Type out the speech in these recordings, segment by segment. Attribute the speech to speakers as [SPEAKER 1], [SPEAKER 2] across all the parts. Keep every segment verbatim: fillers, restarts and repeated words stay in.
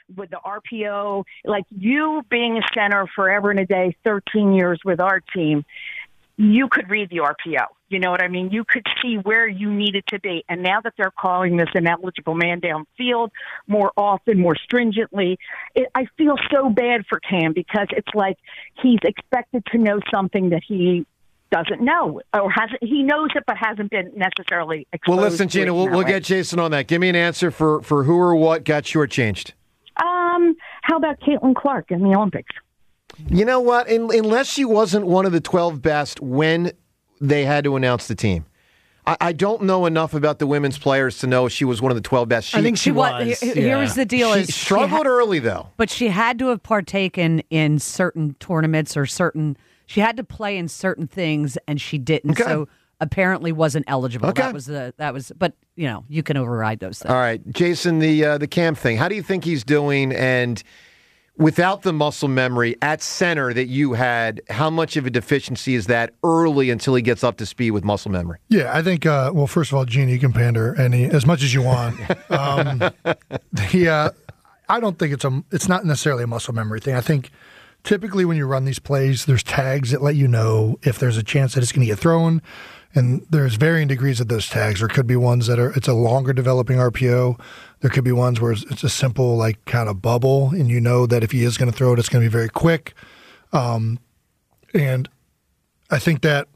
[SPEAKER 1] with the R P O, like you being a center forever and a day, thirteen years with our team, you could read the R P O. You know what I mean? You could see where you needed to be. And now that they're calling this an eligible man downfield more often, more stringently, it, I feel so bad for Cam because it's like he's expected to know something that he doesn't know or hasn't. He knows it, but hasn't been necessarily exposed.
[SPEAKER 2] Well, listen, Gina, we'll, we'll get Jason on that. Give me an answer for, for who or what got shortchanged.
[SPEAKER 1] Um, how about Caitlin Clark in the Olympics?
[SPEAKER 2] You know what? In, unless she wasn't one of the twelve best when they had to announce the team. I, I don't know enough about the women's players to know if she was one of the twelve best. She,
[SPEAKER 3] I think she, she was.
[SPEAKER 4] was.
[SPEAKER 3] Here,
[SPEAKER 4] yeah.
[SPEAKER 3] here was the deal.
[SPEAKER 2] She
[SPEAKER 3] is
[SPEAKER 2] struggled
[SPEAKER 3] she ha-
[SPEAKER 2] early, though.
[SPEAKER 3] But she had to have partaken in certain tournaments or certain... She had to play in certain things, and she didn't.
[SPEAKER 2] Okay.
[SPEAKER 3] So apparently wasn't eligible.
[SPEAKER 2] Okay.
[SPEAKER 3] That was the that was. But you know, you can override those things.
[SPEAKER 2] All right, Jason, the uh, the Cam thing. How do you think he's doing? And without the muscle memory at center that you had, how much of a deficiency is that early until he gets up to speed with muscle memory?
[SPEAKER 5] Yeah, I think. Uh, well, first of all, Gene, you can pander any as much as you want. um, the uh, I don't think it's a. It's not necessarily a muscle memory thing. I think. Typically, when you run these plays, there's tags that let you know if there's a chance that it's going to get thrown, and there's varying degrees of those tags. There could be ones that are it's a longer developing R P O. There could be ones where it's a simple like kind of bubble, and you know that if he is going to throw it, it's going to be very quick. Um, and I think that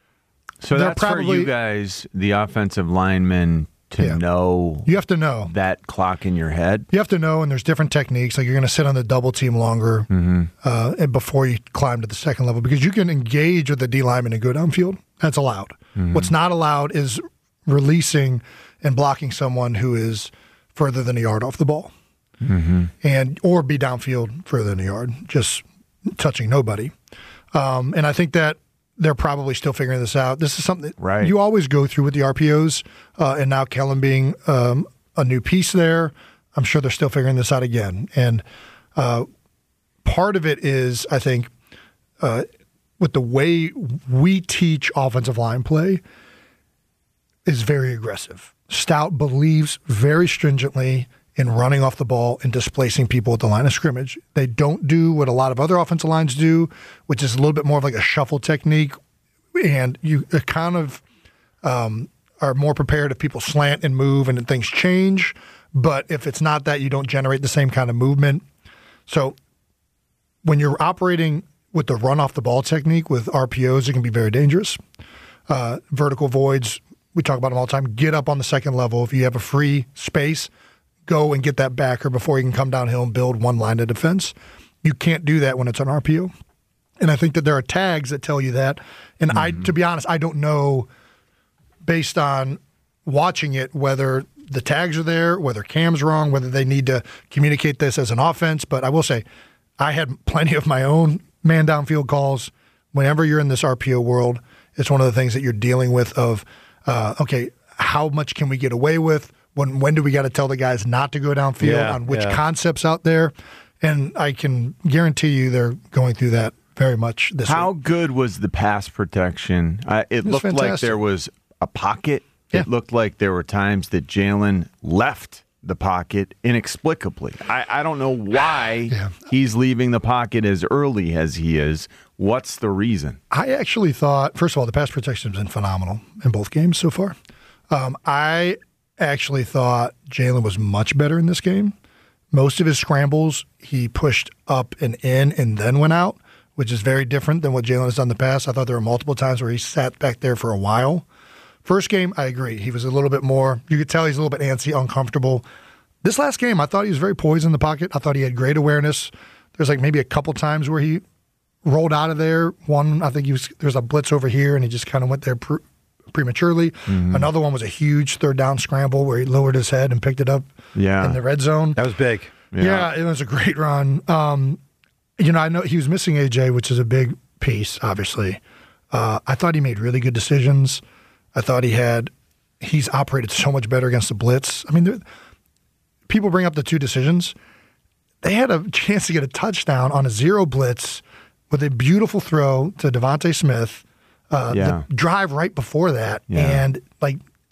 [SPEAKER 6] so that's
[SPEAKER 5] probably,
[SPEAKER 6] for you guys, the offensive linemen. To
[SPEAKER 5] yeah.
[SPEAKER 6] know,
[SPEAKER 5] you have to know
[SPEAKER 6] that clock in your head.
[SPEAKER 5] You have to know, and there's different techniques. Like you're going to sit on the double team longer
[SPEAKER 6] mm-hmm.
[SPEAKER 5] uh, and before you climb to the second level because you can engage with the D lineman and go downfield. That's allowed.
[SPEAKER 6] Mm-hmm.
[SPEAKER 5] What's not allowed is releasing and blocking someone who is further than a yard off the ball,
[SPEAKER 6] mm-hmm.
[SPEAKER 5] and or be downfield further than a yard, just touching nobody. Um, and I think that. They're probably still figuring this out. This is something that
[SPEAKER 6] right.
[SPEAKER 5] you always go through with the R P Os, uh, and now Kellen being um, a new piece there, I'm sure they're still figuring this out again. And uh, part of it is, I think, uh, with the way we teach offensive line play is very aggressive. Stout believes very stringently in running off the ball and displacing people at the line of scrimmage. They don't do what a lot of other offensive lines do, which is a little bit more of like a shuffle technique, and you kind of um, are more prepared if people slant and move and things change. But if it's not that, you don't generate the same kind of movement. So when you're operating with the run off the ball technique with R P Os, it can be very dangerous. Uh, vertical voids, we talk about them all the time. Get up on the second level. If you have a free space, go and get that backer before you can come downhill and build one line of defense. You can't do that when it's an R P O. And I think that there are tags that tell you that. And mm-hmm. I, to be honest, I don't know based on watching it whether the tags are there, whether Cam's wrong, whether they need to communicate this as an offense. But I will say I had plenty of my own man downfield calls. Whenever you're in this R P O world, it's one of the things that you're dealing with of, uh, okay, how much can we get away with? When when do we got to tell the guys not to go downfield
[SPEAKER 2] yeah,
[SPEAKER 5] on which
[SPEAKER 2] yeah.
[SPEAKER 5] concepts out there? And I can guarantee you they're going through that very much this
[SPEAKER 6] How
[SPEAKER 5] week.
[SPEAKER 6] good was the pass protection? Uh, it,
[SPEAKER 5] It was
[SPEAKER 6] looked
[SPEAKER 5] fantastic.
[SPEAKER 6] like there was a pocket.
[SPEAKER 5] Yeah.
[SPEAKER 6] It looked like there were times that Jalen left the pocket inexplicably. I, I don't know why
[SPEAKER 5] yeah.
[SPEAKER 6] he's leaving the pocket as early as he is. What's the reason?
[SPEAKER 5] I actually thought, first of all, the pass protection has been phenomenal in both games so far. Um, I actually thought Jalen was much better in this game. Most of his scrambles, he pushed up and in and then went out, which is very different than what Jalen has done in the past. I thought there were multiple times where he sat back there for a while. First game, I agree. He was a little bit more, you could tell he's a little bit antsy, uncomfortable. This last game, I thought he was very poised in the pocket. I thought he had great awareness. There's like maybe a couple times where he rolled out of there. One, I think he was there's a blitz over here, and he just kind of went there pre- prematurely. Mm-hmm. Another one was a huge third down scramble where he lowered his head and picked it up
[SPEAKER 6] yeah.
[SPEAKER 5] in the red zone.
[SPEAKER 2] That was big.
[SPEAKER 5] Yeah, yeah it was a great run. Um, you know, I know he was missing A J, which is a big piece, obviously. Uh, I thought he made really good decisions. I thought he had – he's operated so much better against the blitz. I mean, people bring up the two decisions. They had a chance to get a touchdown on a zero blitz with a beautiful throw to Devontae Smith. Uh,
[SPEAKER 6] yeah.
[SPEAKER 5] The drive right before that.
[SPEAKER 6] Yeah.
[SPEAKER 5] And, like,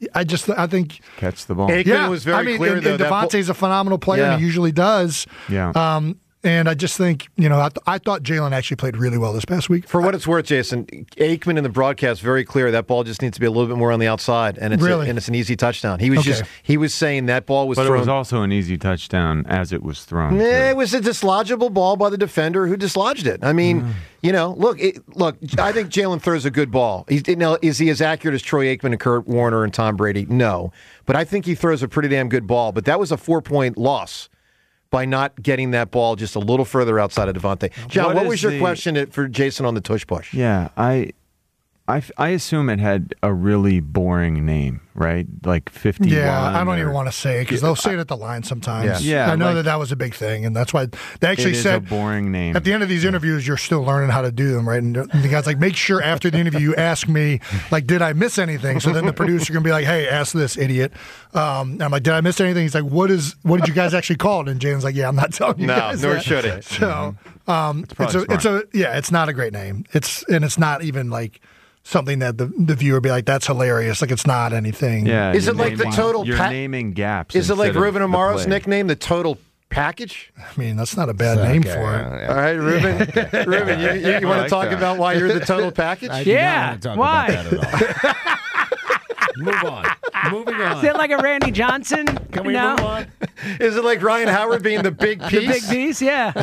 [SPEAKER 5] I just I think
[SPEAKER 6] Catch the ball.
[SPEAKER 2] Aikman
[SPEAKER 5] yeah,
[SPEAKER 2] was very
[SPEAKER 5] I mean,
[SPEAKER 2] clear
[SPEAKER 5] and,
[SPEAKER 2] though.
[SPEAKER 5] and
[SPEAKER 2] that ball-
[SPEAKER 5] Devontae's a phenomenal player,
[SPEAKER 2] Yeah.
[SPEAKER 5] and he usually does.
[SPEAKER 6] Yeah.
[SPEAKER 5] Um, and I just think, you know, I, th- I thought Jalen actually played really well this past week.
[SPEAKER 2] For what it's worth, Jason, Aikman in the broadcast very clear that ball just needs to be a little bit more on the outside, and it's
[SPEAKER 5] Really?
[SPEAKER 2] a, and it's an easy touchdown. He was
[SPEAKER 5] Okay.
[SPEAKER 2] just he was saying that ball was
[SPEAKER 6] But it
[SPEAKER 2] thrown.
[SPEAKER 6] was also an easy touchdown as it was thrown. too.
[SPEAKER 2] Eh, it was a dislodgeable ball by the defender who dislodged it. I mean,
[SPEAKER 6] Mm.
[SPEAKER 2] you know, look, it, look. I think Jalen throws a good ball. He's, you know, is he as accurate as Troy Aikman and Kurt Warner and Tom Brady? No, but I think he throws a pretty damn good ball. But that was a four point loss by not getting that ball just a little further outside of Devontae. John,
[SPEAKER 6] What
[SPEAKER 2] what,
[SPEAKER 6] is
[SPEAKER 2] was your
[SPEAKER 6] the-
[SPEAKER 2] question for Jason on the tush push?
[SPEAKER 6] Yeah, I, I, f- I assume it had a really boring name, right? Like fifty-one.
[SPEAKER 5] Yeah, I don't
[SPEAKER 6] or-
[SPEAKER 5] even want to say it because they'll say it at the line sometimes.
[SPEAKER 6] Yeah. Yeah,
[SPEAKER 5] I know
[SPEAKER 6] like-
[SPEAKER 5] that that was a big thing, and that's why they actually
[SPEAKER 6] It is
[SPEAKER 5] said
[SPEAKER 6] a boring name.
[SPEAKER 5] at the end of these interviews, you're still learning how to do them, right? And the guy's like, make sure after the interview you ask me, like, did I miss anything? So then the producer can be like, hey, ask this idiot. Um, and I'm like, did I miss anything? He's like, what is? What did you guys actually call it? And Jalen's like, yeah, I'm not telling you
[SPEAKER 2] No,
[SPEAKER 5] guys
[SPEAKER 2] nor
[SPEAKER 5] that.
[SPEAKER 2] should it.
[SPEAKER 5] So um, it's,
[SPEAKER 6] probably
[SPEAKER 5] a, it's a yeah, it's not a great name. It's and it's not even like something that the the viewer would be like, that's hilarious. Like it's not anything.
[SPEAKER 6] Yeah.
[SPEAKER 2] Is
[SPEAKER 6] you're
[SPEAKER 2] it like the
[SPEAKER 6] naming-
[SPEAKER 2] total
[SPEAKER 6] You're
[SPEAKER 2] pa-
[SPEAKER 6] naming gaps.
[SPEAKER 2] Is it like
[SPEAKER 6] instead of
[SPEAKER 2] Ruben
[SPEAKER 6] the
[SPEAKER 2] Amaro's
[SPEAKER 6] play.
[SPEAKER 2] nickname, the total package?
[SPEAKER 5] I mean, that's not a bad name
[SPEAKER 4] Okay,
[SPEAKER 5] for
[SPEAKER 4] yeah,
[SPEAKER 5] it.
[SPEAKER 4] yeah.
[SPEAKER 2] All right, Ruben. Ruben, you, you, you
[SPEAKER 6] I
[SPEAKER 2] want to
[SPEAKER 6] like
[SPEAKER 2] talk
[SPEAKER 6] that.
[SPEAKER 2] about why you're the total package?
[SPEAKER 4] I do
[SPEAKER 3] Yeah,
[SPEAKER 4] not want to talk
[SPEAKER 3] why?
[SPEAKER 4] about that at all. Move on. Moving on.
[SPEAKER 3] Is it like a Randy Johnson?
[SPEAKER 4] Can we
[SPEAKER 3] no?
[SPEAKER 4] move on?
[SPEAKER 2] Is it like Ryan Howard being the big piece?
[SPEAKER 3] The big piece, yeah.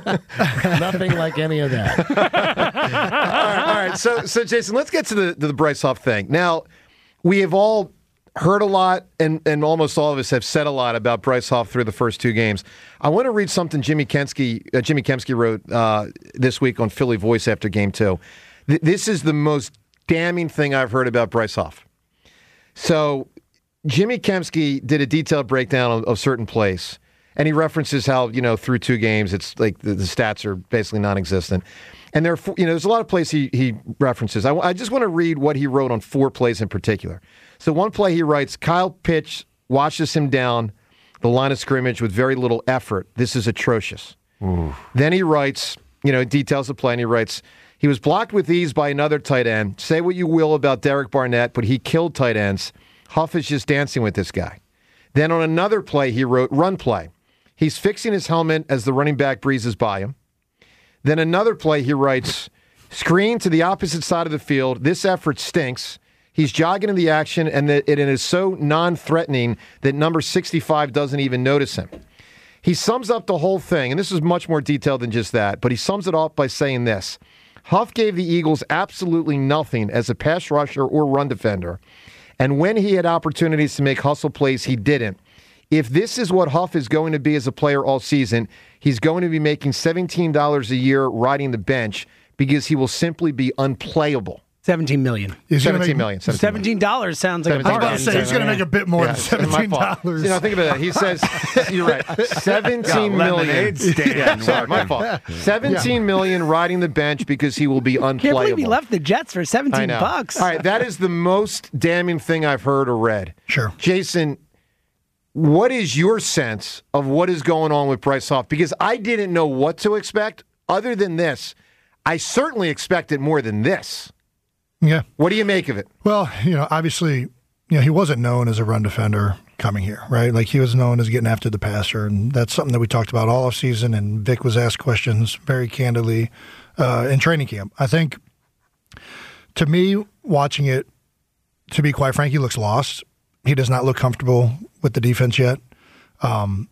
[SPEAKER 4] Nothing like any of that.
[SPEAKER 2] all, right, all right. So, so Jason, let's get to the to the Bryce Huff thing. Now, we have all heard a lot, and, and almost all of us have said a lot about Bryce Huff through the first two games. I want to read something Jimmy Kensky, uh, Jimmy Kemsky wrote uh, this week on Philly Voice after game two. Th- this is the most damning thing I've heard about Bryce Huff. So, Jimmy Kemsky did a detailed breakdown of, of certain plays, and he references how, you know, through two games, it's like the, the stats are basically non-existent. And there, are, four- you know, there's a lot of plays he, he references. I, I just want to read what he wrote on four plays in particular. So one play he writes, Kyle Pitts washes him down the line of scrimmage with very little effort. This is atrocious. Ooh. Then he writes, you know, details the play, and he writes, he was blocked with ease by another tight end. Say what you will about Derek Barnett, but he killed tight ends. Huff is just dancing with this guy. Then on another play, he wrote, run play. He's fixing his helmet as the running back breezes by him. Then another play, he writes, screen to the opposite side of the field. This effort stinks. He's jogging in the action, and that it is so non-threatening that number sixty-five doesn't even notice him. He sums up the whole thing, and this is much more detailed than just that, but he sums it up by saying this. Huff gave the Eagles absolutely nothing as a pass rusher or run defender, and when he had opportunities to make hustle plays, he didn't. If this is what Huff is going to be as a player all season, he's going to be making seventeen dollars a year riding the bench because he will simply be unplayable.
[SPEAKER 3] Seventeen million.
[SPEAKER 5] He's gonna
[SPEAKER 2] seventeen
[SPEAKER 5] make-
[SPEAKER 2] million. seventeen million.
[SPEAKER 3] Seventeen dollars sounds like a
[SPEAKER 2] seventeen
[SPEAKER 5] I was about
[SPEAKER 3] bargain.
[SPEAKER 5] to say he's going to make a bit more
[SPEAKER 2] Yeah,
[SPEAKER 5] than
[SPEAKER 2] it's my
[SPEAKER 5] seventeen
[SPEAKER 2] fault.
[SPEAKER 5] dollars.
[SPEAKER 2] You know, think about that. He says, you're right, seventeen million.
[SPEAKER 6] lemonade stand
[SPEAKER 2] Yeah, sorry, my
[SPEAKER 6] working.
[SPEAKER 2] fault. seventeen million riding the bench because he will be unplayable.
[SPEAKER 3] Can't believe he left the Jets for
[SPEAKER 2] I
[SPEAKER 3] seventeen
[SPEAKER 2] know.
[SPEAKER 3] bucks.
[SPEAKER 2] All right, that is the most damning thing I've heard or read.
[SPEAKER 5] Sure.
[SPEAKER 2] Jason, what is your sense of what is going on with Bryce Huff? Because I didn't know what to expect other than this. I certainly expected more than this.
[SPEAKER 5] Yeah.
[SPEAKER 2] What do you make of it?
[SPEAKER 5] Well, you know, obviously, you know, he wasn't known as a run defender coming here, right? Like he was known as getting after the passer, and that's something that we talked about all offseason, and Vic was asked questions very candidly uh, in training camp. I think, to me, watching it, to be quite frank, he looks lost. He does not look comfortable with the defense yet. Um,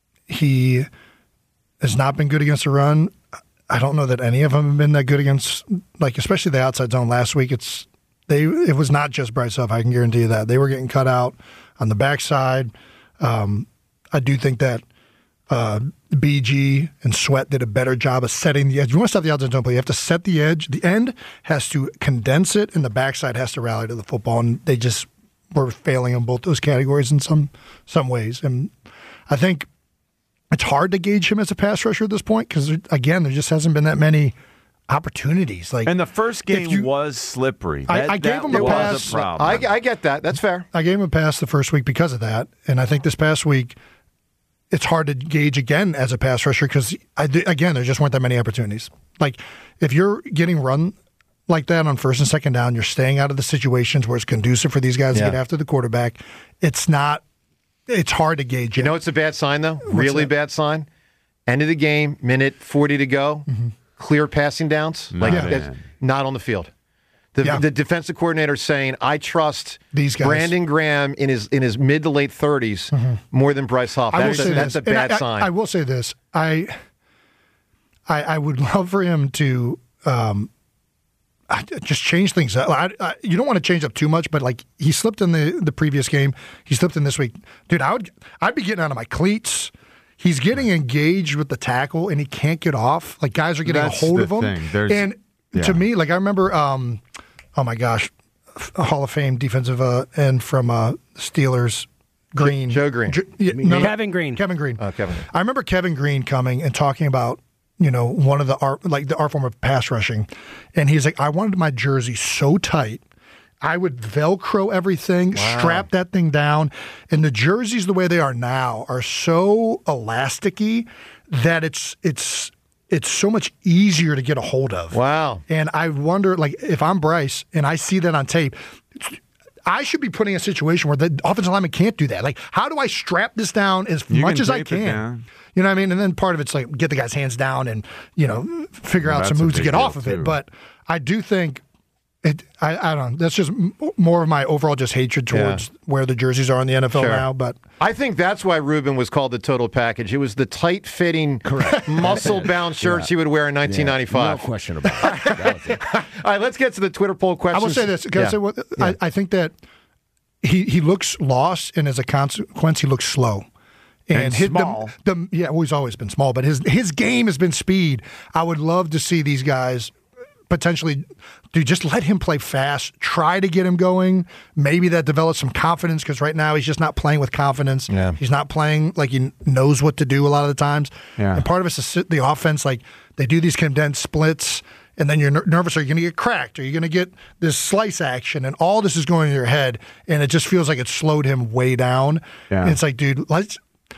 [SPEAKER 5] he has not been good against the run. I don't know that any of them have been that good against, like, especially the outside zone last week. It's they. It was not just Bryce Huff. I can guarantee you that. They were getting cut out on the backside. Um, I do think that uh, B G and Sweat did a better job of setting the edge. You want to set the outside zone play, you have to set the edge. The end has to condense it, and the backside has to rally to the football. And they just were failing in both those categories in some some ways. And I think it's hard to gauge him as a pass rusher at this point because, again, there just hasn't been that many opportunities. Like,
[SPEAKER 6] And the first game
[SPEAKER 5] you-
[SPEAKER 6] was slippery.
[SPEAKER 5] I-
[SPEAKER 6] That-
[SPEAKER 5] I gave
[SPEAKER 6] that
[SPEAKER 5] him a
[SPEAKER 6] was
[SPEAKER 5] pass.
[SPEAKER 6] a problem.
[SPEAKER 2] I, I get that. That's fair.
[SPEAKER 5] I gave him a pass the first week because of that, and I think this past week it's hard to gauge again as a pass rusher because, again, there just weren't that many opportunities. Like, if you're getting run like that on first and second down, you're staying out of the situations where it's conducive for these guys
[SPEAKER 2] Yeah.
[SPEAKER 5] to get after the quarterback. It's not. It's hard to gauge.
[SPEAKER 2] You
[SPEAKER 5] it.
[SPEAKER 2] know it's a bad sign, though? Really
[SPEAKER 5] that?
[SPEAKER 2] bad sign? End of the game, minute forty to go,
[SPEAKER 5] Mm-hmm.
[SPEAKER 2] clear passing downs. Like
[SPEAKER 6] Yeah.
[SPEAKER 2] that's not on the field. The,
[SPEAKER 5] Yeah.
[SPEAKER 2] the defensive coordinator saying, I trust
[SPEAKER 5] These guys.
[SPEAKER 2] Brandon Graham in his in his mid to late thirties more than Bryce Huff.
[SPEAKER 5] I will
[SPEAKER 2] That's,
[SPEAKER 5] say
[SPEAKER 2] a, that's
[SPEAKER 5] this,
[SPEAKER 2] a bad
[SPEAKER 5] and I,
[SPEAKER 2] sign.
[SPEAKER 5] I, I will say this. I, I, I would love for him to um, I- just change things up. I, I, you don't want to change up too much, but like he slipped in the, the previous game, he slipped in this week. Dude, I would I'd be getting out of my cleats. He's getting engaged with the tackle, and he can't get off. Like guys are getting
[SPEAKER 6] That's
[SPEAKER 5] a hold
[SPEAKER 6] the
[SPEAKER 5] of him.
[SPEAKER 6] thing. There's-
[SPEAKER 5] and
[SPEAKER 6] yeah.
[SPEAKER 5] to me, like I remember, um, oh my gosh, a Hall of Fame defensive uh, end from uh, Steelers. Green,
[SPEAKER 2] Joe Green.
[SPEAKER 5] J- yeah, no, no,
[SPEAKER 7] Kevin Green.
[SPEAKER 5] Kevin Green.
[SPEAKER 2] Oh, Kevin.
[SPEAKER 5] I remember Kevin Green coming and talking about, you know, one of the art, like the art form of pass rushing, and he's like, I wanted my jersey so tight, I would Velcro everything, strap that thing down, and the jerseys the way they are now are so elasticy that it's it's it's so much easier to get a hold of.
[SPEAKER 2] Wow.
[SPEAKER 5] And I wonder, like, if I'm Bryce and I see that on tape, I should be putting a situation where the offensive lineman can't do that. Like, how do I strap this down as
[SPEAKER 6] You
[SPEAKER 5] much
[SPEAKER 6] can
[SPEAKER 5] as I
[SPEAKER 6] tape it
[SPEAKER 5] can?
[SPEAKER 6] down.
[SPEAKER 5] You know what I mean? And then part of it's like get the guy's hands down and, you know, figure
[SPEAKER 6] Well,
[SPEAKER 5] out some
[SPEAKER 6] that's a
[SPEAKER 5] moves to
[SPEAKER 6] big
[SPEAKER 5] get off
[SPEAKER 6] deal,
[SPEAKER 5] of it.
[SPEAKER 6] too.
[SPEAKER 5] But I do think it, I, I don't know. That's just m- more of my overall just hatred towards where the jerseys are in the N F L
[SPEAKER 2] Sure.
[SPEAKER 5] now. But
[SPEAKER 2] I think that's why Ruben was called the total package. It was the tight-fitting, muscle-bound shirts he would wear in nineteen ninety-five.
[SPEAKER 4] No question about it. That was it.
[SPEAKER 2] All right, let's get to the Twitter poll
[SPEAKER 5] I
[SPEAKER 2] questions.
[SPEAKER 5] will say this. Can
[SPEAKER 2] Yeah.
[SPEAKER 5] I say what? I, I think that he, he looks lost, and as a consequence, he looks slow.
[SPEAKER 6] And
[SPEAKER 5] his-
[SPEAKER 6] small.
[SPEAKER 5] The, the, yeah, well, he's always been small, but his his game has been speed. I would love to see these guys potentially, dude, just let him play fast. Try to get him going. Maybe that develops some confidence because right now he's just not playing with confidence.
[SPEAKER 2] Yeah.
[SPEAKER 5] He's not playing like he knows what to do a lot of the times.
[SPEAKER 6] Yeah.
[SPEAKER 5] And part of it's the, sit- the offense. Like they do these condensed splits, and then you're ner- nervous. Are you going to get cracked? Are you going to get this slice action? And all this is going in your head, and it just feels like it slowed him way down.
[SPEAKER 6] Yeah.
[SPEAKER 5] And it's like, dude, let's.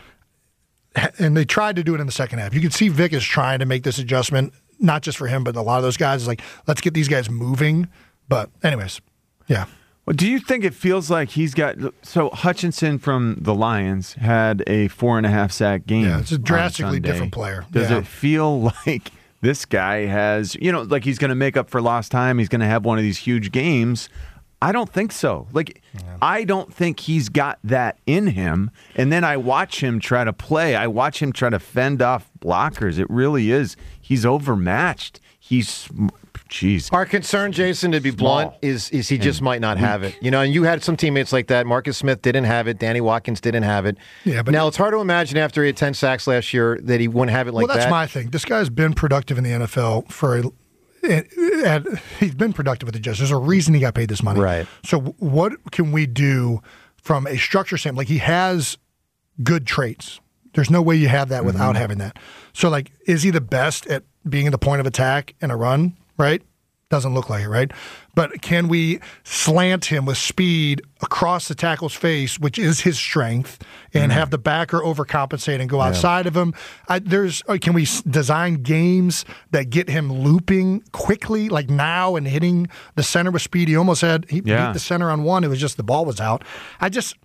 [SPEAKER 5] And they tried to do it in the second half. You can see Vic is trying to make this adjustment, not just for him, but a lot of those guys. Is like, let's get these guys moving. But anyways, yeah.
[SPEAKER 6] Well, do you think it feels like he's got so Hutchinson from the Lions had a four and a half sack game?
[SPEAKER 5] Yeah, it's a
[SPEAKER 6] on
[SPEAKER 5] drastically
[SPEAKER 6] Sunday.
[SPEAKER 5] different player.
[SPEAKER 6] Does
[SPEAKER 5] Yeah.
[SPEAKER 6] it feel like this guy has, you know, like he's going to make up for lost time? He's going to have one of these huge games. I don't think so. Like, I don't think he's got that in him. And then I watch him try to play. I watch him try to fend off blockers. It really is. He's overmatched. He's, jeez.
[SPEAKER 2] Our concern, Jason, to be blunt,
[SPEAKER 6] Small.
[SPEAKER 2] is is he just might not have it. You know, and you had some teammates like that. Marcus Smith didn't have it. Danny Watkins didn't have it.
[SPEAKER 5] Yeah, but-
[SPEAKER 2] now it's hard to imagine after he had ten sacks last year that he wouldn't have it like
[SPEAKER 5] well, that's
[SPEAKER 2] that.
[SPEAKER 5] my thing. This guy's been productive in the N F L for a. And, and he's been productive with the Jets. There's a reason he got paid this money.
[SPEAKER 2] Right.
[SPEAKER 5] So what can we do from a structure standpoint? Like he has good traits. There's no way you have that without
[SPEAKER 2] Mm-hmm.
[SPEAKER 5] having that. So like, is he the best at being the point of attack in a run? Right. Doesn't look like it, right? But can we slant him with speed across the tackle's face, which is his strength, and have the backer overcompensate and go outside of him? I, there's uh, can we s- design games that get him looping quickly, like now, and hitting the center with speed? He almost had he
[SPEAKER 6] Yeah.
[SPEAKER 5] beat the center on one. It was just the ball was out. I just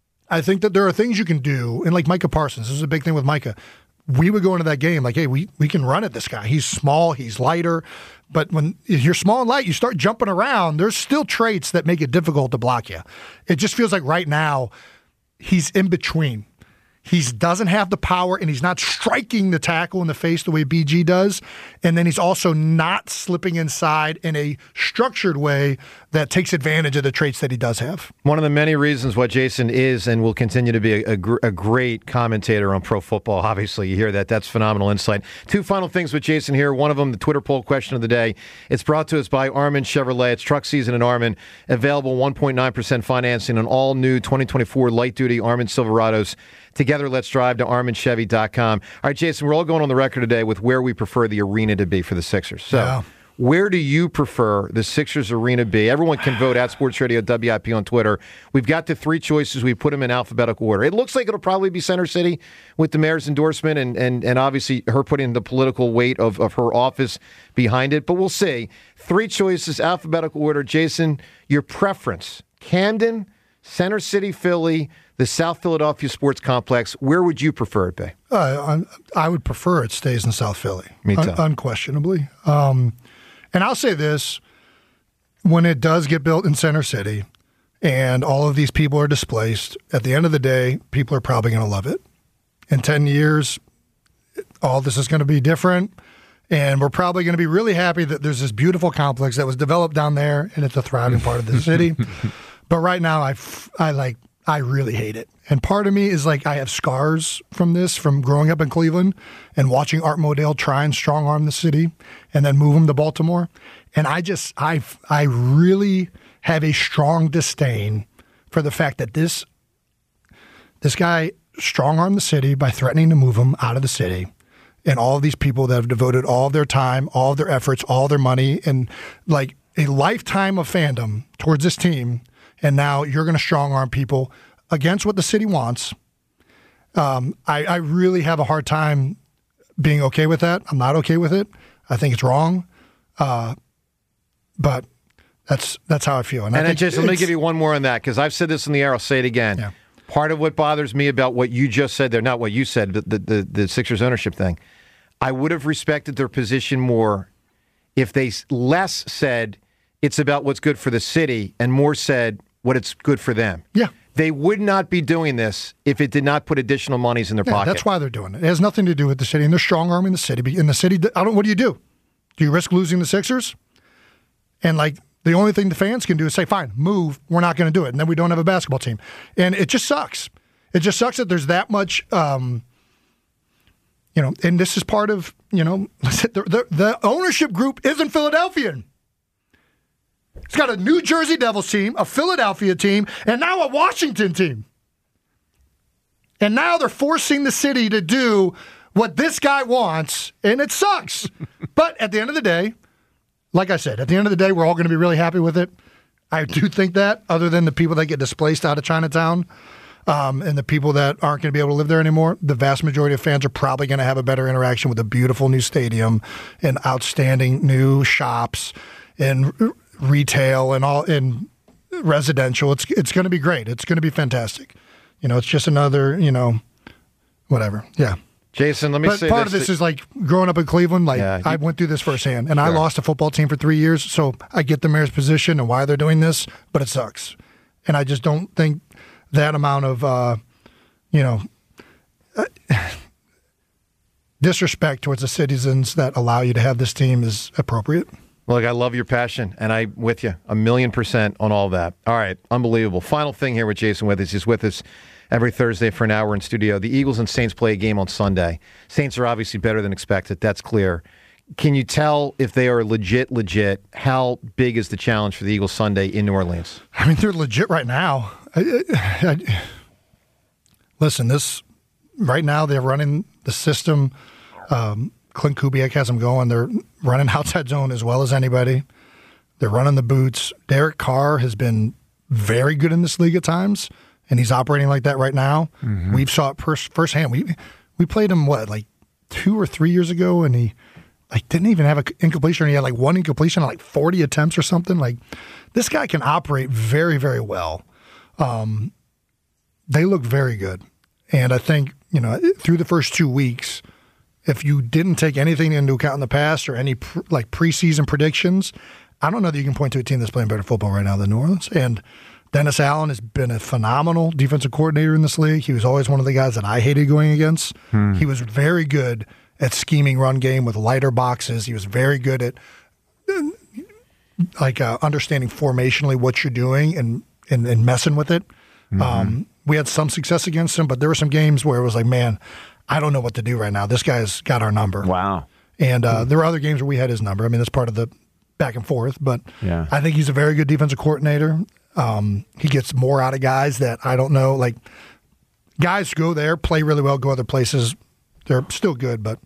[SPEAKER 5] I think that there are things you can do, and like Micah Parsons, this is a big thing with Micah. We would go into that game like, hey, we, we can run at this guy. He's small, he's lighter. But when you're small and light, you start jumping around, there's still traits that make it difficult to block you. It just feels like right now he's in between. He doesn't have the power, and he's not striking the tackle in the face the way B G does. And then he's also not slipping inside in a structured way that takes advantage of the traits that he does have.
[SPEAKER 2] One of the many reasons why Jason is and will continue to be a, a, gr- a great commentator on pro football. Obviously, you hear that. That's phenomenal insight. Two final things with Jason here. One of them, the Twitter poll question of the day. It's brought to us by Armin Chevrolet. It's truck season in Armin. Available one point nine percent financing on all new twenty twenty-four light-duty Armin Silverados. Together, let's drive to armin chevy dot com. All right, Jason, we're all going on the record today with where we prefer the arena to be for the Sixers. So,
[SPEAKER 5] Yeah.
[SPEAKER 2] Where do you prefer the Sixers Arena be? Everyone can vote at Sports Radio W I P on Twitter. We've got the three choices. We put them in alphabetical order. It looks like it'll probably be Center City with the mayor's endorsement and and, and obviously her putting the political weight of, of her office behind it. But we'll see. Three choices, alphabetical order. Jason, your preference. Camden, Center City, Philly, the South Philadelphia Sports Complex. Where would you prefer it be?
[SPEAKER 5] Uh, I would prefer it stays in South Philly.
[SPEAKER 2] Me too.
[SPEAKER 5] Un- unquestionably. Um, and I'll say this, when it does get built in Center City and all of these people are displaced, at the end of the day, people are probably going to love it. In ten years, all this is going to be different, and we're probably going to be really happy that there's this beautiful complex that was developed down there, and it's a thriving part of the city. But right now, I, I like I really hate it. And part of me is like I have scars from this, from growing up in Cleveland and watching Art Modell try and strong-arm the city and then move him to Baltimore. And I just, I, I really have a strong disdain for the fact that this, this guy strong-armed the city by threatening to move him out of the city. And all of these people that have devoted all of their time, all of their efforts, all their money, and like a lifetime of fandom towards this team. And now you're going to strong-arm people against what the city wants. Um, I, I really have a hard time being okay with that. I'm not okay with it. I think it's wrong. Uh, but that's that's how I feel. And,
[SPEAKER 2] and
[SPEAKER 5] I
[SPEAKER 2] I just, let me give you one more on that, because I've said this in the air. I'll say it again.
[SPEAKER 5] Yeah.
[SPEAKER 2] Part of what bothers me about what you just said there, not what you said, but the, the, the Sixers ownership thing, I would have respected their position more if they less said it's about what's good for the city and more said what it's good for them.
[SPEAKER 5] Yeah.
[SPEAKER 2] They would not be doing this if it did not put additional monies in their
[SPEAKER 5] Yeah,
[SPEAKER 2] pocket.
[SPEAKER 5] that's why they're doing it. It has nothing to do with the city, and they're strong-arming the city. In the city, I don't. What do you do? Do you risk losing the Sixers? And like the only thing the fans can do is say, "Fine, move. We're not going to do it," and then we don't have a basketball team. And it just sucks. It just sucks that there's that much. Um, you know, and this is part of you know the, the, the ownership group isn't Philadelphian. It's got a New Jersey Devils team, a Philadelphia team, and now a Washington team. And now they're forcing the city to do what this guy wants, and it sucks. But at the end of the day, like I said, at the end of the day, we're all going to be really happy with it. I do think that, other than the people that get displaced out of Chinatown um, and the people that aren't going to be able to live there anymore, the vast majority of fans are probably going to have a better interaction with a beautiful new stadium and outstanding new shops and retail and all in residential. It's it's going to be great. It's going to be fantastic. You know, it's just another, you know, whatever. Yeah.
[SPEAKER 2] Jason, let me
[SPEAKER 5] but
[SPEAKER 2] say
[SPEAKER 5] part
[SPEAKER 2] this.
[SPEAKER 5] of this is like growing up in Cleveland. Like
[SPEAKER 2] Yeah, you-
[SPEAKER 5] I went through this firsthand, and I
[SPEAKER 2] Sure.
[SPEAKER 5] lost a football team for three years. So I get the mayor's position and why they're doing this, but it sucks. And I just don't think that amount of, uh, you know, uh, disrespect towards the citizens that allow you to have this team is appropriate.
[SPEAKER 2] Look, I love your passion, and I'm with you a million percent on all that. All right, unbelievable. Final thing here with Jason Withers. He's with us every Thursday for an hour in studio. The Eagles and Saints play a game on Sunday. Saints are obviously better than expected. That's clear. Can you tell if they are legit, legit? How big is the challenge for the Eagles Sunday in New Orleans?
[SPEAKER 5] I mean, they're legit right now. I, I, I, listen, this right now they're running the system. Um, Clint Kubiak has them going. They're running outside zone as well as anybody. They're running the boots. Derek Carr has been very good in this league at times, and he's operating like that right now. Mm-hmm. We've saw it pers- firsthand. We we played him, what, like two or three years ago, and he like didn't even have an incompletion. He had like one incompletion on like forty attempts or something. Like, this guy can operate very, very well. Um, they look very good. And I think, you know, through the first two weeks, if you didn't take anything into account in the past or any pr- like preseason predictions, I don't know that you can point to a team that's playing better football right now than New Orleans. And Dennis Allen has been a phenomenal defensive coordinator in this league. He was always one of the guys that I hated going against. Hmm. He was very good at scheming run game with lighter boxes. He was very good at like uh, understanding formationally what you're doing and, and, and messing with it. Mm-hmm. Um, we had some success against him, but there were some games where it was like, man, I don't know what to do right now. This guy's got our number.
[SPEAKER 6] Wow.
[SPEAKER 5] And uh, there were other games where we had his number. I mean, that's part of the back and forth. But
[SPEAKER 6] yeah.
[SPEAKER 5] I think he's a very good defensive coordinator. Um, he gets more out of guys that I don't know. Like, guys go there, play really well, go other places. They're still good, but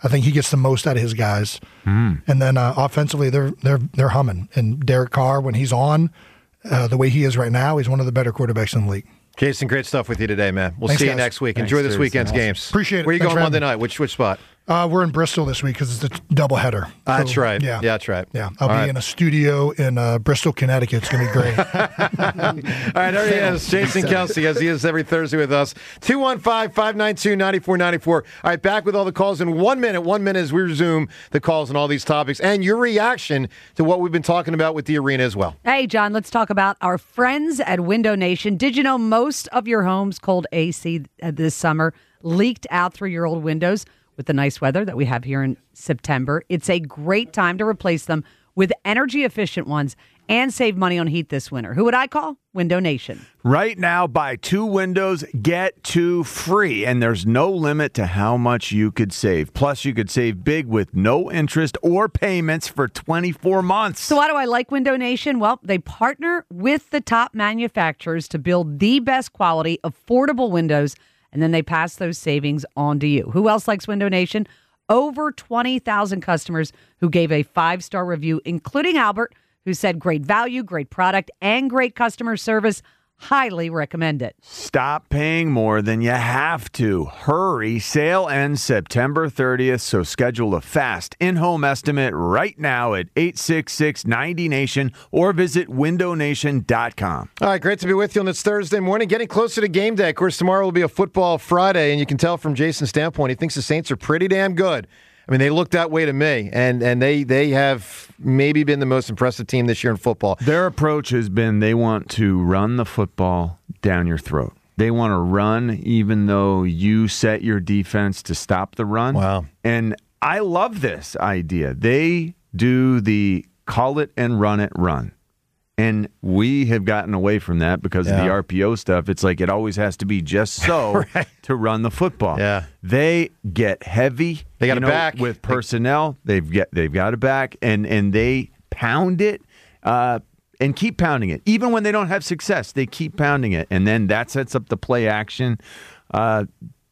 [SPEAKER 5] I think he gets the most out of his guys. Mm. And then uh, offensively, they're they're they're humming. And Derek Carr, when he's on, uh, the way he is right now, he's one of the better quarterbacks in the league.
[SPEAKER 2] Jason, great stuff with you today, man. We'll
[SPEAKER 5] Thanks,
[SPEAKER 2] see you
[SPEAKER 5] guys.
[SPEAKER 2] next week.
[SPEAKER 6] Thanks,
[SPEAKER 2] Enjoy this
[SPEAKER 6] Jason.
[SPEAKER 2] weekend's
[SPEAKER 6] Awesome.
[SPEAKER 2] games.
[SPEAKER 5] Appreciate it.
[SPEAKER 2] Where are you
[SPEAKER 5] Thanks
[SPEAKER 2] going
[SPEAKER 5] for
[SPEAKER 2] Monday
[SPEAKER 5] having me.
[SPEAKER 2] night? Which which spot?
[SPEAKER 5] Uh, we're in Bristol this week because it's a doubleheader.
[SPEAKER 2] Uh, that's
[SPEAKER 5] So,
[SPEAKER 2] right.
[SPEAKER 5] Yeah.
[SPEAKER 2] Yeah, that's right.
[SPEAKER 5] Yeah, I'll
[SPEAKER 2] All
[SPEAKER 5] be
[SPEAKER 2] right.
[SPEAKER 5] in a studio in uh, Bristol, Connecticut. It's going to be great.
[SPEAKER 2] All right, there he is, Jason Kelsey, as he is every Thursday with us. two one five, five nine two, nine four nine four. All right, back with all the calls in one minute. One minute as we resume the calls on all these topics and your reaction to what we've been talking about with the arena as well.
[SPEAKER 3] Hey, John, let's talk about our friends at Window Nation. Did you know most of your home's cold A C this summer leaked out through your old windows? With the nice weather that we have here in September, it's a great time to replace them with energy-efficient ones and save money on heat this winter. Who would I call? Window Nation.
[SPEAKER 6] Right now, buy two windows, get two free, and there's no limit to how much you could save. Plus, you could save big with no interest or payments for twenty-four months.
[SPEAKER 3] So why do I like Window Nation? Well, they partner with the top manufacturers to build the best quality, affordable windows, and then they pass those savings on to you. Who else likes Window Nation? Over twenty thousand customers who gave a five-star review, including Albert, who said great value, great product, and great customer service. Highly recommend it.
[SPEAKER 6] Stop paying more than you have to. Hurry. Sale ends September thirtieth, so schedule a fast in-home estimate right now at eight six six, ninety nation or visit window nation dot com.
[SPEAKER 2] All right, great to be with you on this Thursday morning. Getting closer to game day. Of course, tomorrow will be a football Friday, and you can tell from Jason's standpoint, he thinks the Saints are pretty damn good. I mean, they look that way to me, and, and they, they have maybe been the most impressive team this year in football.
[SPEAKER 6] Their approach has been they want to run the football down your throat. They want to run even though you set your defense to stop the run.
[SPEAKER 2] Wow.
[SPEAKER 6] And I love this idea. They do the call it and run it run. And we have gotten away from that because
[SPEAKER 2] Yeah.
[SPEAKER 6] of the R P O stuff. It's like it always has to be just so
[SPEAKER 2] Right.
[SPEAKER 6] to run the football.
[SPEAKER 2] Yeah.
[SPEAKER 6] They get heavy.
[SPEAKER 2] They got
[SPEAKER 6] you
[SPEAKER 2] it
[SPEAKER 6] know,
[SPEAKER 2] back.
[SPEAKER 6] with personnel. They've get they've got it back, and and they pound it uh, and keep pounding it. Even when they don't have success, they keep pounding it, and then that sets up the play action. Uh,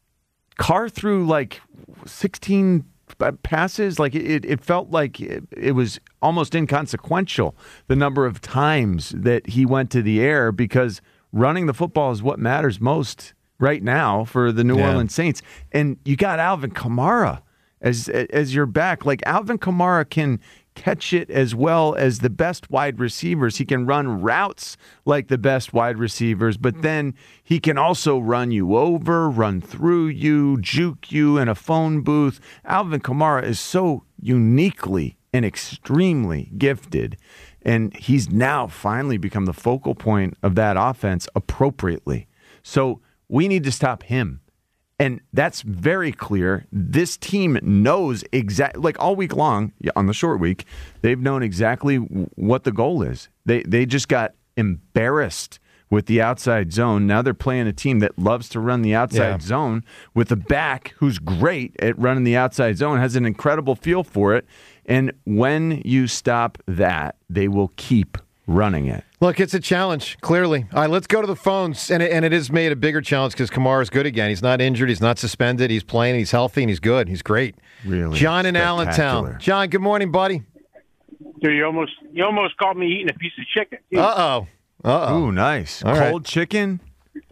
[SPEAKER 6] Carr threw like sixteen passes. Like it, it felt like it, it was almost inconsequential the number of times that he went to the air, because running the football is what matters most right now for the New
[SPEAKER 2] Yeah.
[SPEAKER 6] Orleans Saints. And you got Alvin Kamara as as your back. Like Alvin Kamara can catch it as well as the best wide receivers. He can run routes like the best wide receivers, but then he can also run you over, run through you, juke you in a phone booth. Alvin Kamara is so uniquely and extremely gifted, and he's now finally become the focal point of that offense appropriately. So we need to stop him. And that's very clear. This team knows exactly, like all week long on the short week, they've known exactly what the goal is. They they just got embarrassed with the outside zone. Now they're playing a team that loves to run the outside
[SPEAKER 2] Yeah.
[SPEAKER 6] zone with a back who's great at running the outside zone, has an incredible feel for it. And when you stop that, they will keep running it.
[SPEAKER 2] Look, it's a challenge, clearly. All right, let's go to the phones. And it, and it is made a bigger challenge because Kamara's good again. He's not injured. He's not suspended. He's playing. He's healthy, and he's good. He's great.
[SPEAKER 6] Really
[SPEAKER 2] John in
[SPEAKER 6] spectacular.
[SPEAKER 2] Allentown. John, good morning, buddy.
[SPEAKER 7] Dude, you almost you almost caught me eating a piece of chicken.
[SPEAKER 2] Uh-oh. Uh-oh.
[SPEAKER 6] Ooh, nice.
[SPEAKER 2] All right.
[SPEAKER 6] Cold chicken.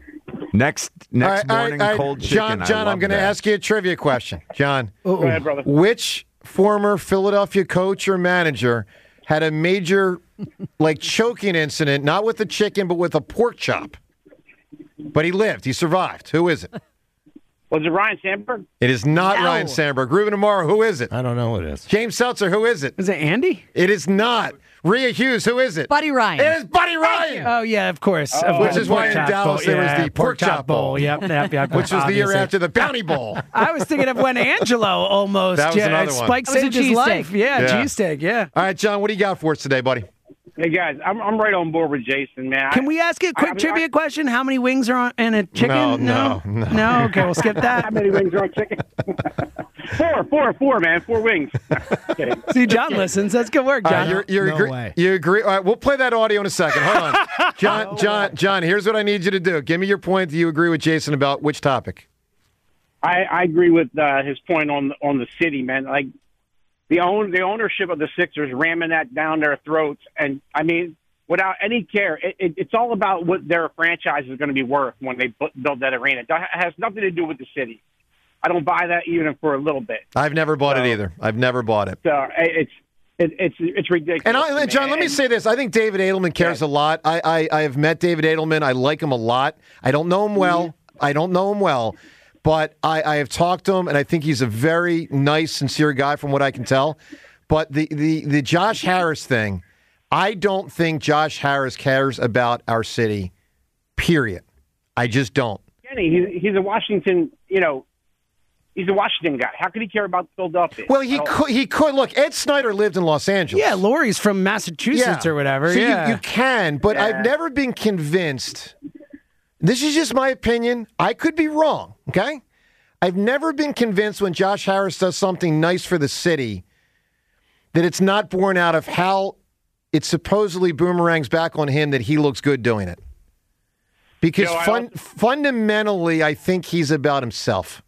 [SPEAKER 6] Next next
[SPEAKER 2] All right, all
[SPEAKER 6] morning,
[SPEAKER 2] right, all right.
[SPEAKER 6] cold chicken.
[SPEAKER 2] John,
[SPEAKER 6] I
[SPEAKER 2] John,
[SPEAKER 6] love
[SPEAKER 2] I'm going to
[SPEAKER 6] that.
[SPEAKER 2] ask you a trivia question. John,
[SPEAKER 7] Go ahead, brother.
[SPEAKER 2] which former Philadelphia coach or manager had a major, like, choking incident, not with the chicken, but with a pork chop? But he lived. He survived. Who is it?
[SPEAKER 7] Was it Ryan Sandberg?
[SPEAKER 2] It is not
[SPEAKER 3] No.
[SPEAKER 2] Ryan Sandberg. Ruben Amaro, who is it?
[SPEAKER 4] I don't know what it is.
[SPEAKER 2] James Seltzer, who is it?
[SPEAKER 8] Is it Andy?
[SPEAKER 2] It is not. Rhea Hughes, who is it?
[SPEAKER 3] Buddy Ryan.
[SPEAKER 2] It is Buddy Ryan.
[SPEAKER 8] Oh, yeah, of course. Of
[SPEAKER 2] Which
[SPEAKER 8] course.
[SPEAKER 2] is why in
[SPEAKER 8] Pork chop
[SPEAKER 2] Dallas
[SPEAKER 8] bowl.
[SPEAKER 2] there was
[SPEAKER 8] Yeah,
[SPEAKER 2] the Pork Chop Bowl.
[SPEAKER 8] Yep, yep, yep.
[SPEAKER 2] Which was the year
[SPEAKER 8] obviously.
[SPEAKER 2] after the Bounty Bowl.
[SPEAKER 8] I was thinking of when Angelo almost.
[SPEAKER 2] That was
[SPEAKER 8] yeah,
[SPEAKER 2] another
[SPEAKER 8] it
[SPEAKER 2] one.
[SPEAKER 8] Spike
[SPEAKER 3] That was a
[SPEAKER 8] Sage's
[SPEAKER 3] cheesesteak.
[SPEAKER 8] life. Yeah,
[SPEAKER 2] Yeah.
[SPEAKER 8] cheesesteak, yeah.
[SPEAKER 2] All right, John, what do you got for us today, buddy?
[SPEAKER 7] Hey guys, I'm I'm right on board with Jason, man.
[SPEAKER 8] Can we ask you a quick
[SPEAKER 7] I mean,
[SPEAKER 8] trivia
[SPEAKER 7] I-
[SPEAKER 8] question? How many wings are on in a chicken?
[SPEAKER 2] No, no, no.
[SPEAKER 8] No? Okay, we'll skip
[SPEAKER 7] How
[SPEAKER 8] that.
[SPEAKER 7] many wings are on chicken? four, four, four, man, four wings. Kidding.
[SPEAKER 8] See, John listens. That's good work,
[SPEAKER 2] All
[SPEAKER 8] John.
[SPEAKER 2] right, you're, you're
[SPEAKER 4] No
[SPEAKER 2] agree-
[SPEAKER 4] way.
[SPEAKER 2] You agree? All right, we'll play that audio in a second. Hold on. John, John, John, here's what I need you to do. Give me your point. Do you agree with Jason about which topic?
[SPEAKER 7] I, I agree with uh, his point on on the city, man. Like the own the ownership of the Sixers ramming that down their throats, and I mean, without any care, it, it, it's all about what their franchise is going to be worth when they bu- build that arena. It has nothing to do with the city. I don't buy that even for a little bit.
[SPEAKER 2] I've never bought
[SPEAKER 7] So-
[SPEAKER 2] it either. I've never bought it.
[SPEAKER 7] So it's it, it's it's ridiculous.
[SPEAKER 2] And I,
[SPEAKER 7] to
[SPEAKER 2] John,
[SPEAKER 7] me.
[SPEAKER 2] let me
[SPEAKER 7] And-
[SPEAKER 2] say this. I think David Edelman cares
[SPEAKER 7] Yeah.
[SPEAKER 2] a lot. I, I, I have met David Edelman. I like him a lot. I don't know him well. I don't know him well. But I, I have talked to him, and I think he's a very nice, sincere guy from what I can tell. But the, the, the Josh Harris thing, I don't think Josh Harris cares about our city, period. I just don't.
[SPEAKER 7] Kenny, he's, he's a Washington, you know, he's a Washington guy. How could he care about Philadelphia?
[SPEAKER 2] Well, he
[SPEAKER 7] I don't-
[SPEAKER 2] could. He could. Look, Ed Snyder lived in Los Angeles.
[SPEAKER 8] Yeah, Lori's from Massachusetts or whatever.
[SPEAKER 2] So
[SPEAKER 8] yeah.
[SPEAKER 2] you, you can, but
[SPEAKER 7] Yeah.
[SPEAKER 2] I've never been convinced. This is just my opinion. I could be wrong, okay? I've never been convinced when Josh Harris does something nice for the city that it's not born out of how it supposedly boomerangs back on him that he looks good doing it. Because
[SPEAKER 7] Joe, I
[SPEAKER 2] fun,
[SPEAKER 7] also-
[SPEAKER 2] fundamentally, I think he's about himself.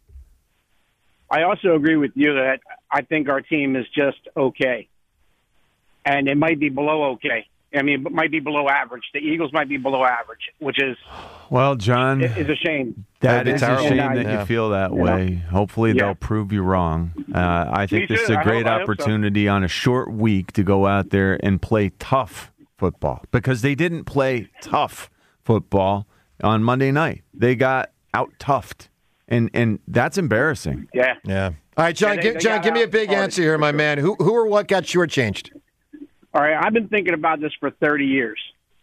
[SPEAKER 7] I also agree with you that I think our team is just okay. And it might be below okay. I mean, it might be below average. The Eagles might be below average, which is
[SPEAKER 6] Well, John,
[SPEAKER 7] is a shame.
[SPEAKER 6] that
[SPEAKER 2] That'd be
[SPEAKER 6] is a
[SPEAKER 2] terrible.
[SPEAKER 6] shame
[SPEAKER 7] And I-
[SPEAKER 6] that
[SPEAKER 2] Yeah.
[SPEAKER 6] you feel that
[SPEAKER 7] Yeah.
[SPEAKER 6] way. Hopefully,
[SPEAKER 7] Yeah.
[SPEAKER 6] they'll prove you wrong. Uh, I think
[SPEAKER 7] Me
[SPEAKER 6] this is
[SPEAKER 7] too.
[SPEAKER 6] a
[SPEAKER 7] I
[SPEAKER 6] great
[SPEAKER 7] hope- I hope so.
[SPEAKER 6] opportunity on a short week to go out there and play tough football because they didn't play tough football on Monday night. They got out toughed, and and that's embarrassing.
[SPEAKER 7] Yeah.
[SPEAKER 2] Yeah. All right, John,
[SPEAKER 7] Yeah, they-
[SPEAKER 2] give,
[SPEAKER 7] they
[SPEAKER 2] John,
[SPEAKER 7] got
[SPEAKER 2] give me a
[SPEAKER 7] out
[SPEAKER 2] big
[SPEAKER 7] hard,
[SPEAKER 2] answer here,
[SPEAKER 7] for
[SPEAKER 2] my
[SPEAKER 7] sure.
[SPEAKER 2] man. Who, who or what got shortchanged?
[SPEAKER 7] All right. I've been thinking about this for thirty years.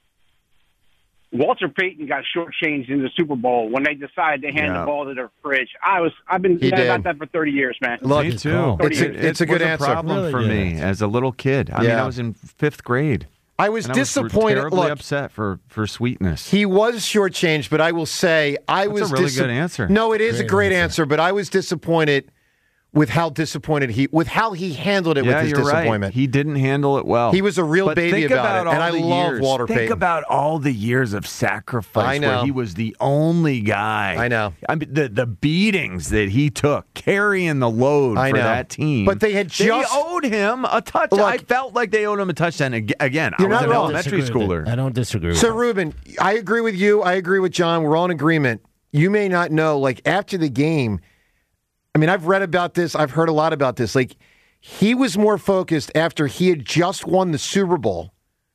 [SPEAKER 7] Walter Payton got shortchanged in the Super Bowl when they decided to hand
[SPEAKER 6] Yeah.
[SPEAKER 7] the ball to the fridge. I was I've been
[SPEAKER 2] He
[SPEAKER 7] thinking about
[SPEAKER 2] did.
[SPEAKER 7] that for thirty years, man.
[SPEAKER 2] Look,
[SPEAKER 6] Me too.
[SPEAKER 2] It's a,
[SPEAKER 7] It-
[SPEAKER 2] it's a
[SPEAKER 6] It
[SPEAKER 2] good
[SPEAKER 6] was
[SPEAKER 2] answer.
[SPEAKER 6] a problem
[SPEAKER 4] Really
[SPEAKER 6] for
[SPEAKER 4] good
[SPEAKER 6] me
[SPEAKER 4] answer.
[SPEAKER 6] as a little kid. I mean,
[SPEAKER 2] Yeah.
[SPEAKER 6] I was in fifth grade.
[SPEAKER 2] I was
[SPEAKER 6] And I was
[SPEAKER 2] disappointed.
[SPEAKER 6] terribly
[SPEAKER 2] Look,
[SPEAKER 6] upset for, for sweetness.
[SPEAKER 2] he was shortchanged, but I will say I
[SPEAKER 6] That's a
[SPEAKER 2] was
[SPEAKER 6] really
[SPEAKER 2] dis-
[SPEAKER 6] good answer.
[SPEAKER 2] No, it is
[SPEAKER 4] Great
[SPEAKER 2] a great
[SPEAKER 4] answer.
[SPEAKER 2] answer, but I was disappointed with how disappointed he with how he handled it
[SPEAKER 6] yeah,
[SPEAKER 2] with his
[SPEAKER 6] you're right.
[SPEAKER 2] disappointment.
[SPEAKER 6] He didn't handle it well.
[SPEAKER 2] He was a real
[SPEAKER 6] But
[SPEAKER 2] baby
[SPEAKER 6] think
[SPEAKER 2] about it,
[SPEAKER 6] all
[SPEAKER 2] and I
[SPEAKER 6] the
[SPEAKER 2] love
[SPEAKER 6] years.
[SPEAKER 2] Walter
[SPEAKER 6] Think
[SPEAKER 2] Payton.
[SPEAKER 6] about all the years of sacrifice
[SPEAKER 2] I know.
[SPEAKER 6] where he was the only guy.
[SPEAKER 2] I know.
[SPEAKER 6] I mean, the the beatings that he took carrying the load
[SPEAKER 2] I
[SPEAKER 6] for
[SPEAKER 2] know.
[SPEAKER 6] that team.
[SPEAKER 2] But they had just-
[SPEAKER 6] they owed him a touchdown.
[SPEAKER 2] Look,
[SPEAKER 6] I felt like they owed him a touchdown ag- again. I
[SPEAKER 2] You're
[SPEAKER 6] was
[SPEAKER 2] not
[SPEAKER 6] an
[SPEAKER 2] wrong.
[SPEAKER 6] elementary
[SPEAKER 4] Disagree with
[SPEAKER 6] schooler.
[SPEAKER 4] it. I don't disagree with
[SPEAKER 2] So,
[SPEAKER 4] that.
[SPEAKER 2] Ruben, I agree with you. I agree with John. We're all in agreement. You may not know, like, after the game, I mean, I've read about this. I've heard a lot about this. Like, he was more focused after he had just won the Super Bowl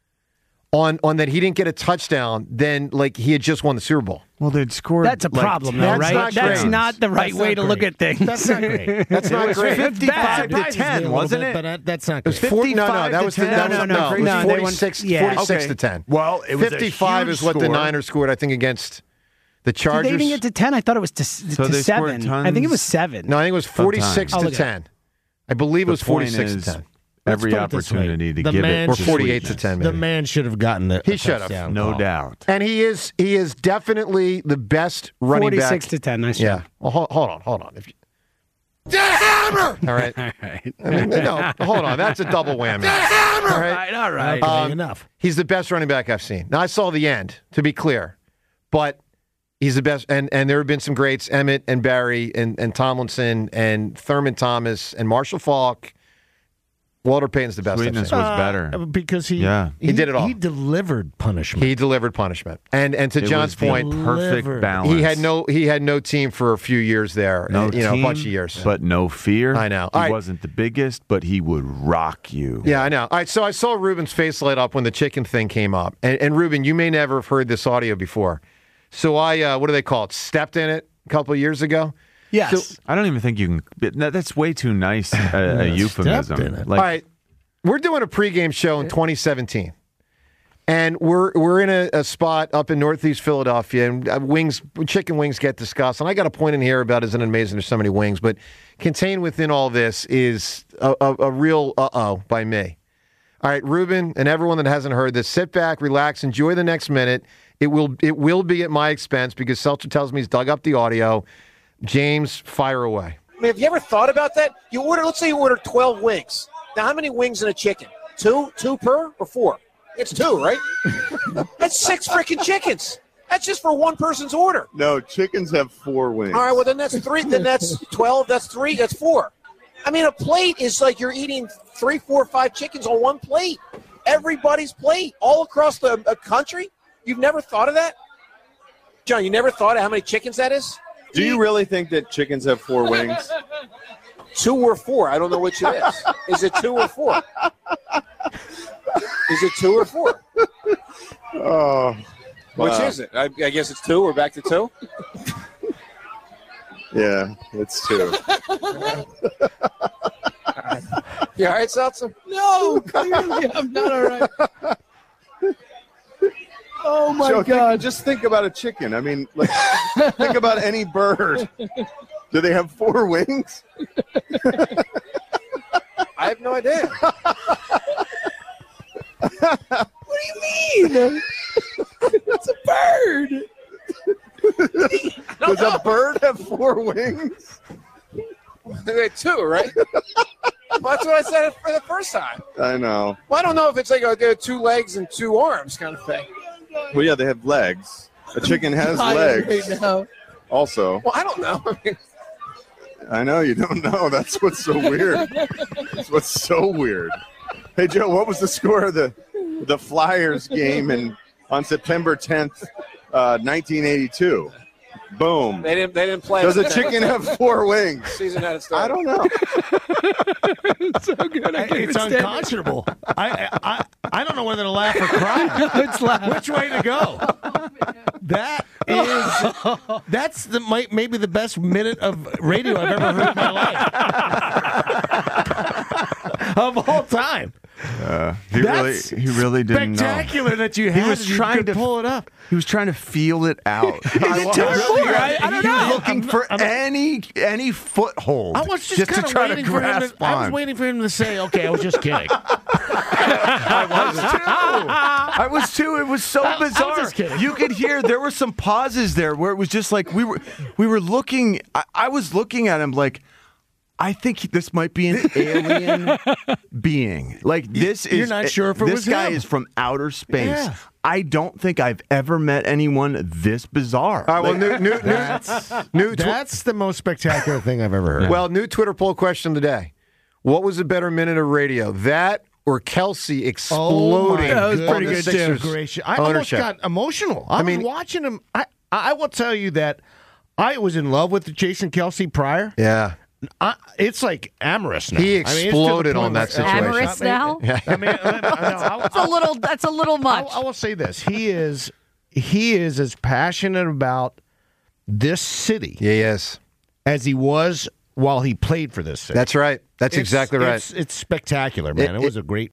[SPEAKER 2] on, on that he didn't get a touchdown than, like, he had just won the Super Bowl.
[SPEAKER 6] Well, they'd scored.
[SPEAKER 8] That's a
[SPEAKER 6] like
[SPEAKER 8] problem, though,
[SPEAKER 2] That's
[SPEAKER 8] right?
[SPEAKER 2] not
[SPEAKER 8] That's
[SPEAKER 2] great.
[SPEAKER 8] not the right
[SPEAKER 4] That's
[SPEAKER 8] way
[SPEAKER 4] not
[SPEAKER 8] to look
[SPEAKER 4] great.
[SPEAKER 8] at things.
[SPEAKER 4] That's not great.
[SPEAKER 2] That's not
[SPEAKER 6] It was
[SPEAKER 2] great.
[SPEAKER 6] fifty-five to
[SPEAKER 4] Surprises me a
[SPEAKER 6] ten,
[SPEAKER 4] little
[SPEAKER 6] wasn't
[SPEAKER 4] bit,
[SPEAKER 6] it?
[SPEAKER 4] But uh, that's not
[SPEAKER 6] It was
[SPEAKER 4] great.
[SPEAKER 2] Four, no, no,
[SPEAKER 6] fifty-five
[SPEAKER 2] that
[SPEAKER 6] to
[SPEAKER 2] was the,
[SPEAKER 6] ten.
[SPEAKER 2] that was,
[SPEAKER 8] No, no,
[SPEAKER 2] no,
[SPEAKER 8] no,
[SPEAKER 2] it was
[SPEAKER 8] no, they won-
[SPEAKER 2] forty-six,
[SPEAKER 8] yeah.
[SPEAKER 2] forty-six
[SPEAKER 6] Okay.
[SPEAKER 2] to ten.
[SPEAKER 6] Well, it was a
[SPEAKER 2] fifty-five
[SPEAKER 6] huge
[SPEAKER 2] is what the
[SPEAKER 6] score.
[SPEAKER 2] Niners scored, I think, against the
[SPEAKER 8] Did
[SPEAKER 2] Chargers.
[SPEAKER 8] they even get to ten? I thought it was to,
[SPEAKER 6] So
[SPEAKER 8] to
[SPEAKER 6] they scored
[SPEAKER 8] seven. I think it was
[SPEAKER 6] tons.
[SPEAKER 8] seven.
[SPEAKER 2] No, I think it was forty-six
[SPEAKER 6] Sometimes.
[SPEAKER 2] to
[SPEAKER 8] I'll look it
[SPEAKER 2] ten. I believe it was
[SPEAKER 6] The point
[SPEAKER 2] forty-six
[SPEAKER 6] is,
[SPEAKER 2] to ten.
[SPEAKER 6] Every
[SPEAKER 4] Let's put it this way.
[SPEAKER 6] opportunity to
[SPEAKER 4] The
[SPEAKER 6] give
[SPEAKER 4] man
[SPEAKER 6] it
[SPEAKER 2] Or
[SPEAKER 6] to
[SPEAKER 2] forty-eight to
[SPEAKER 6] sweetness.
[SPEAKER 2] ten,
[SPEAKER 4] The
[SPEAKER 2] maybe.
[SPEAKER 4] man should have gotten the
[SPEAKER 2] He
[SPEAKER 4] a
[SPEAKER 2] should have.
[SPEAKER 4] touchdown
[SPEAKER 6] No
[SPEAKER 4] call.
[SPEAKER 6] doubt.
[SPEAKER 2] And he is he is definitely the best running
[SPEAKER 8] Forty-six
[SPEAKER 2] back.
[SPEAKER 8] to ten. Nice
[SPEAKER 2] Yeah.
[SPEAKER 8] job.
[SPEAKER 2] Well, hold, hold on, hold on. If you... Hammer! All right.
[SPEAKER 8] All right.
[SPEAKER 2] I mean, no, hold on. That's a double whammy. All
[SPEAKER 8] All
[SPEAKER 2] right.
[SPEAKER 8] right. All right.
[SPEAKER 4] Okay,
[SPEAKER 2] Um,
[SPEAKER 4] enough.
[SPEAKER 2] He's the best running back I've seen. Now I saw the end, to be clear, but he's the best. And and there have been some greats: Emmett and Barry and, and Tomlinson and Thurman Thomas and Marshall Falk. Walter Payton's the best
[SPEAKER 6] Sweetness
[SPEAKER 2] I've
[SPEAKER 6] was
[SPEAKER 2] seen.
[SPEAKER 6] better.
[SPEAKER 4] Uh, because he,
[SPEAKER 6] Yeah.
[SPEAKER 2] He did it all.
[SPEAKER 4] He delivered punishment.
[SPEAKER 2] He delivered punishment. And and to
[SPEAKER 6] It
[SPEAKER 2] John's
[SPEAKER 6] was the
[SPEAKER 2] point,
[SPEAKER 6] perfect
[SPEAKER 4] Delivered.
[SPEAKER 6] balance.
[SPEAKER 2] he had no he had no team for a few years there.
[SPEAKER 6] no
[SPEAKER 2] you know,
[SPEAKER 6] team,
[SPEAKER 2] a bunch of years.
[SPEAKER 6] but no fear.
[SPEAKER 2] I know.
[SPEAKER 6] He
[SPEAKER 2] All right.
[SPEAKER 6] wasn't the biggest, but he would rock you.
[SPEAKER 2] Yeah, I know. All right, so I saw Ruben's face light up when the chicken thing came up. And, and Ruben, you may never have heard this audio before. So I, uh, what do they call it? Stepped in it a couple of years ago.
[SPEAKER 8] Yes.
[SPEAKER 2] So-
[SPEAKER 6] I don't even think you can. that- That's way too nice a, a
[SPEAKER 4] Yeah,
[SPEAKER 6] euphemism.
[SPEAKER 4] stepped in it.
[SPEAKER 6] Like,
[SPEAKER 2] All right, we're doing a pregame show in twenty seventeen. And we're we're in a, a spot up in Northeast Philadelphia, and uh, wings, chicken wings get discussed. And I got a point in here about isn't it amazing there's so many wings, but contained within all this is a, a, a real uh-oh by me. All right, Ruben and everyone that hasn't heard this, sit back, relax, enjoy the next minute. It will it will be at my expense because Seltzer tells me he's dug up the audio. James, fire away.
[SPEAKER 9] I mean, have you ever thought about that? You order, let's say you order twelve wings. Now, how many wings in a chicken? Two? Two per or four? It's two, right? That's six freaking chickens. That's just for one person's order.
[SPEAKER 10] No, chickens have four wings.
[SPEAKER 9] All right, well, then that's three. Then that's twelve. That's three. That's four. I mean, a plate is like you're eating three, four, five chickens on one plate. Everybody's plate all across the uh, country. You've never thought of that? John, you never thought of how many chickens that is?
[SPEAKER 10] Do you really think that chickens have four wings?
[SPEAKER 9] Two or four. I don't know which it is. Is it two or four? Is it two or four?
[SPEAKER 10] Oh.
[SPEAKER 9] Which
[SPEAKER 10] wow.
[SPEAKER 9] is it? I, I guess it's two. We're back to two?
[SPEAKER 10] Yeah, it's two.
[SPEAKER 9] You all right, Seltzer?
[SPEAKER 8] No, clearly I'm not all right. Oh, my
[SPEAKER 10] Joe,
[SPEAKER 8] God.
[SPEAKER 10] Think, just think about a chicken. I mean, like, think about any bird. Do they have four wings?
[SPEAKER 9] I have no idea.
[SPEAKER 8] What do you mean? It's a bird.
[SPEAKER 10] Does a bird have four wings?
[SPEAKER 9] They had two, right? Well, that's what I said for the first time.
[SPEAKER 10] I know.
[SPEAKER 9] Well, I don't know if it's like a, two legs and two arms kind of thing.
[SPEAKER 10] Well, yeah, they have legs. A chicken has legs.
[SPEAKER 8] Right now.
[SPEAKER 10] Also.
[SPEAKER 9] Well, I don't know. I mean,
[SPEAKER 10] I know you don't know. That's what's so weird. That's what's so weird. Hey, Joe, what was the score of the the Flyers game in on September tenth, uh, nineteen eighty-two? Boom.
[SPEAKER 9] they didn't. They didn't play.
[SPEAKER 10] Does a chicken have four wings?
[SPEAKER 9] Season hadn't started.
[SPEAKER 10] I don't know.
[SPEAKER 8] It's so good. I can't
[SPEAKER 4] It's
[SPEAKER 8] even stand it.
[SPEAKER 4] unconscionable. I, I I don't know whether to laugh or cry.
[SPEAKER 8] It's laugh.
[SPEAKER 4] Which way to go? That is that's the might maybe the best minute of radio I've ever heard in my life of all time.
[SPEAKER 6] Uh, he
[SPEAKER 4] That's
[SPEAKER 6] really, he really didn't
[SPEAKER 4] spectacular
[SPEAKER 6] know.
[SPEAKER 4] that you
[SPEAKER 6] He
[SPEAKER 4] had
[SPEAKER 6] was
[SPEAKER 4] it. You
[SPEAKER 6] trying
[SPEAKER 4] could
[SPEAKER 6] to
[SPEAKER 4] pull it up.
[SPEAKER 6] He was trying to feel it out.
[SPEAKER 4] Is it two or four? I, I don't
[SPEAKER 6] he
[SPEAKER 4] know.
[SPEAKER 6] was looking
[SPEAKER 4] I'm-
[SPEAKER 6] for
[SPEAKER 4] I'm-
[SPEAKER 6] any any foothold.
[SPEAKER 4] I was just,
[SPEAKER 6] just
[SPEAKER 4] kind
[SPEAKER 6] to
[SPEAKER 4] of
[SPEAKER 6] try to
[SPEAKER 4] waiting for him
[SPEAKER 6] grasp
[SPEAKER 4] to, I was
[SPEAKER 6] on.
[SPEAKER 4] waiting for him to say, "Okay, I was just kidding."
[SPEAKER 6] I was too. I was too. It was so
[SPEAKER 4] I- I was
[SPEAKER 6] bizarre.
[SPEAKER 4] just kidding.
[SPEAKER 6] You could hear there were some pauses there where it was just like we were we were looking. I, I was looking at him like, I think this might be an alien being. Like this is.
[SPEAKER 4] You're not sure if it
[SPEAKER 6] this
[SPEAKER 4] was
[SPEAKER 6] guy
[SPEAKER 4] him.
[SPEAKER 6] is from outer space.
[SPEAKER 4] Yeah.
[SPEAKER 6] I don't think I've ever met anyone this bizarre.
[SPEAKER 2] All right, well,
[SPEAKER 6] Like,
[SPEAKER 2] new, new, new,
[SPEAKER 4] That's,
[SPEAKER 2] new tw-
[SPEAKER 4] that's the most spectacular thing I've ever heard.
[SPEAKER 2] well, new Twitter poll question of the day. What was a better minute of radio? That or Kelsey exploding
[SPEAKER 4] that was
[SPEAKER 2] on
[SPEAKER 4] pretty
[SPEAKER 2] the
[SPEAKER 4] good
[SPEAKER 2] Sixers
[SPEAKER 4] too. Gracious. I
[SPEAKER 2] ownership?
[SPEAKER 4] almost got emotional. I,
[SPEAKER 2] I
[SPEAKER 4] was
[SPEAKER 2] mean-
[SPEAKER 4] watching him. I I will tell you that I was in love with Jason Kelsey prior.
[SPEAKER 2] Yeah.
[SPEAKER 4] I, it's like amorous now.
[SPEAKER 2] He
[SPEAKER 4] I mean, it's to the
[SPEAKER 2] exploded
[SPEAKER 4] point
[SPEAKER 2] on that
[SPEAKER 4] where-
[SPEAKER 2] situation.
[SPEAKER 3] Amorous now?
[SPEAKER 4] I mean, I, mean, I,
[SPEAKER 3] That's a little. That's a little much.
[SPEAKER 4] I, I will say this: he is he is as passionate about this city
[SPEAKER 2] Yeah, yes.
[SPEAKER 4] as he was while he played for this city.
[SPEAKER 2] That's right. That's
[SPEAKER 4] It's-
[SPEAKER 2] exactly right.
[SPEAKER 4] It's, it's spectacular, man.
[SPEAKER 2] It-
[SPEAKER 4] It, was a great